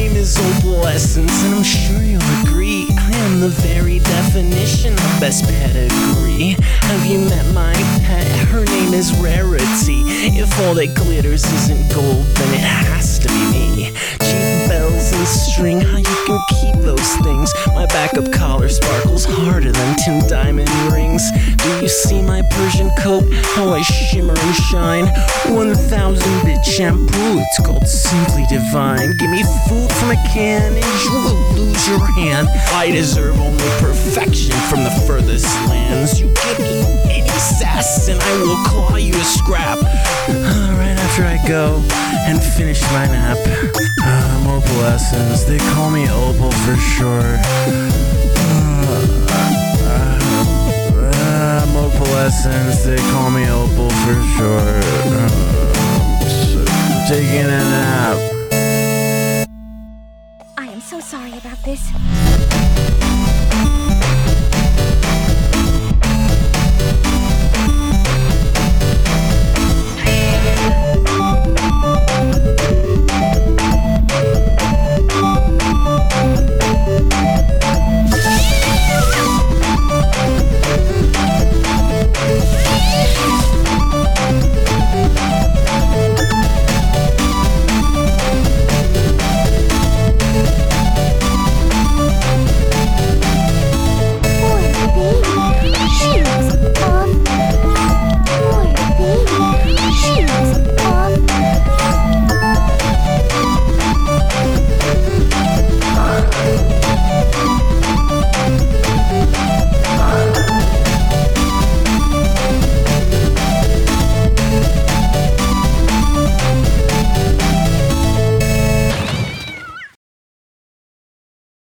name is Opalescence, and I'm sure you'll agree I am the very definition of best pedigree. Have you met my pet? Her name is Rarity. If all that glitters isn't gold, then it has to be me. Cheap bells and string, how you can keep those things. My backup collar sparkles harder than 10 diamond rings. Do you see my Persian coat? How I shimmer and shine. 1000-bit shampoo, it's called Simply Divine. Give me food from a can and you will lose your hand. I deserve only perfection from the furthest lands. You give me any sass and I will claw you to scrap. Right after I go and finish my nap. I'm Opalescence, they call me Opal for short. I'm Opalescence, they call me Opal for short. Taking a nap. I am so sorry about this.